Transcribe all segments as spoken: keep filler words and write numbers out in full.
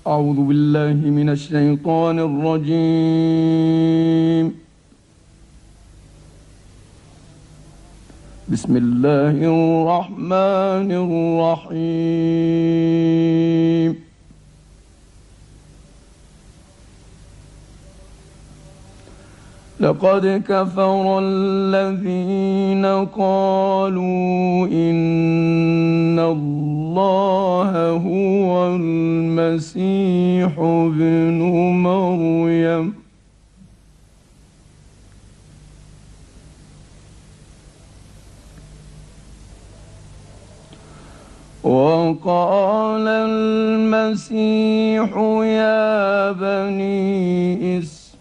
أعوذ بالله من الشيطان الرجيم. بسم الله الرحمن الرحيم. لقد كفر الذين قالوا إن الله هو المسيح ابن مريم وقال المسيح يا بني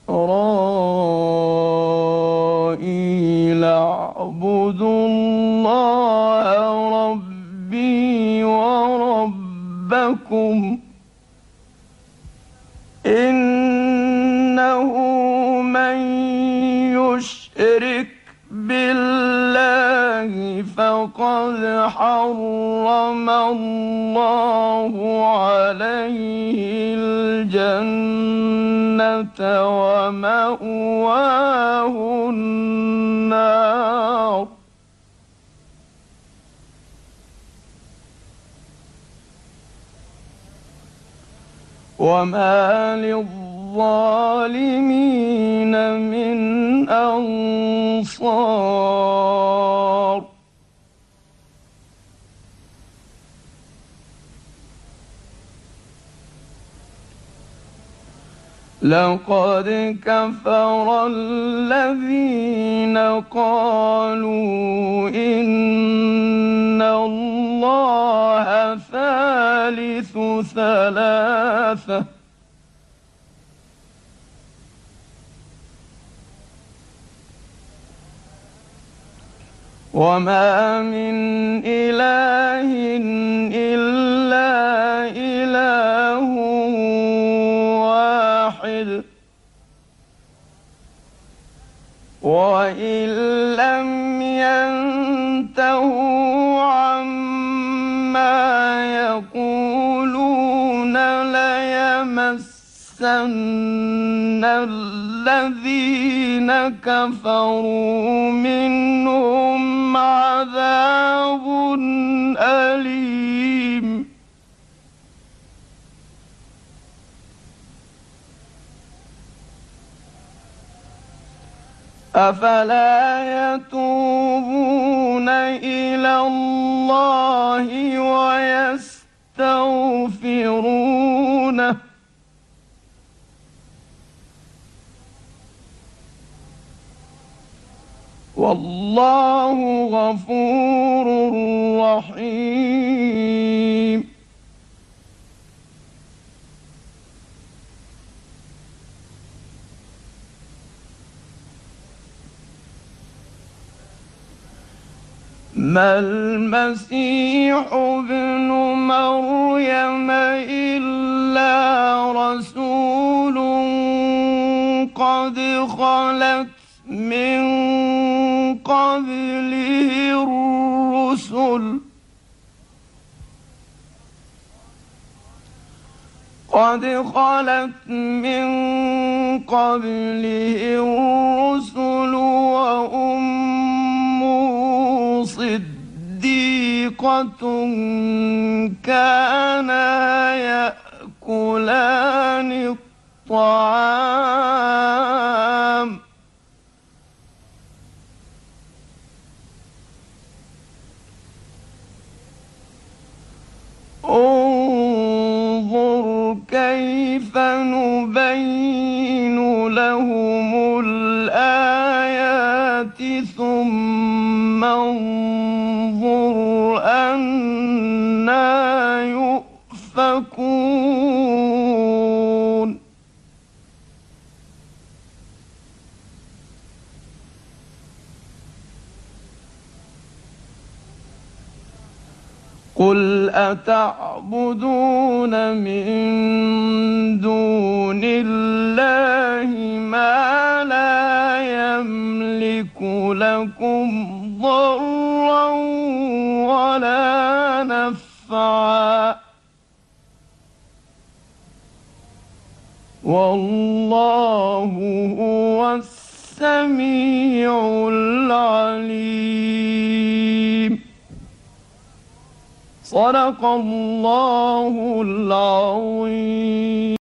إسرائيل اعبدوا الله ربي وربكم إنه من يشرك بالله فقد حرم الله عليه الجنة ومأواه النار وما للظالمين من أنصار. لقد كفر الذين قالوا إن الله ثالث ثلاثة وما من إله إلا إله واحد وإن لم ينتهوا عما يقولون ليمسن الذين كفروا منهم عذاب أليم. أفلا يتوبون إلى الله ويستغفرونه والله غفور رحيم. ما المسيح ابن مريم إلا رسول قد خلت من قبله الرسل قد خلت من قبله الرسل وأمه صديقة كانا يأكلان الطعام انظر كيف نبين لهم الآيات ثم انظر أنى يؤفكون. قل أتعبدون من دون الله ما لا يملك لكم ضرا ولا نفعا والله هو السميع العليم. صدق الله العظيم.